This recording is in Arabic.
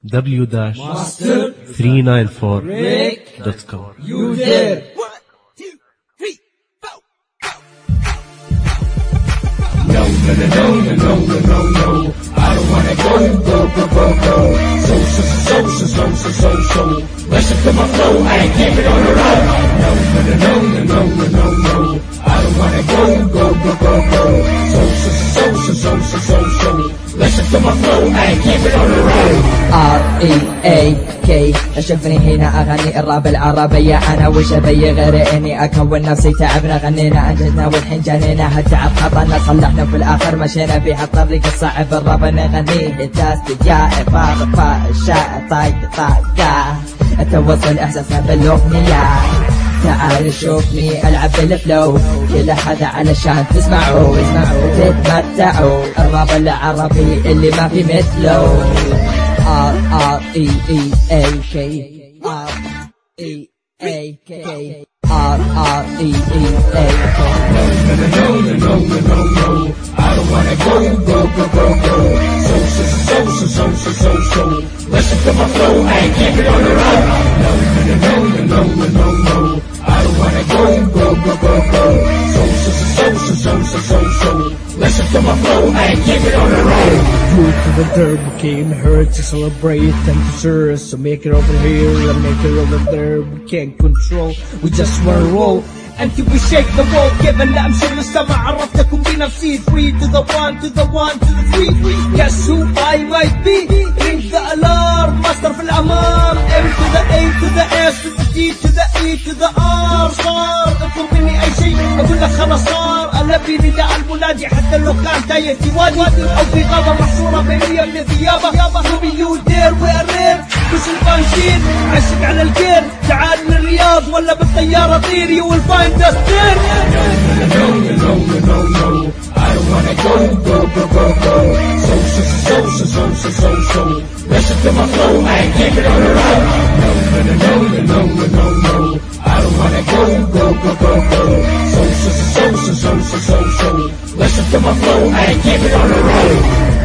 w-394.com. You did. No, I don't wanna go. So. Listen to my flow, I ain't keep it on the road. No, I don't wanna go. So. Listen to my flow, I ain't keep it on the road. R-E-A-K شوفني هنا أغني الراب العربية أنا وشبي غير إني أكون نفسي تعبنا غنينا أنجزنا والحين جانينا هالتعب خطأنا صلحنا في الآخر مشينا بها الطريق الصعب الراب نغنيه تاستجاء فارفا شاء طاقة التوصل إحساسنا بالأغنية تعال شوفني ألعب بالفلو كل حدا علشان تسمعوا تتمتعوا الراب العربي اللي ما في مثله R-E-E-A-K R-E-A-K R-E-E-A-K No, I don't wanna go. So. Listen to my flow, I ain't keep it on the road. No, I don't wanna go. So. Listen to my flow, I ain't keep it on the road. Youth to the dirt came here to celebrate and to serve. So make it over here and make it over there. We can't control, we just wanna roll. Until we shake the wall, give a lamb show للسما عرفتكم بنفسي 3 to the 1 to the 1 to the 3. Guess who I might be? Ring the alarm, master في الأمام. M to the A to the S to the D to the E to the R. صار اطلب مني أي شيء أقول لك خلاص صار. ألبي نداء المنادي حتى لو كان تايه في وادي أو في غابة محصورة بين من ثيابه. Ruby you there we're rare مش البانشين عشق على الكير. تعال من الرياض ولا بالطيارة طير you will find us there. No, I don't wanna go. So. Listen to my flow, I ain't keep it on the road. No, I don't wanna go. So. Listen to my flow, I ain't keep it on the road.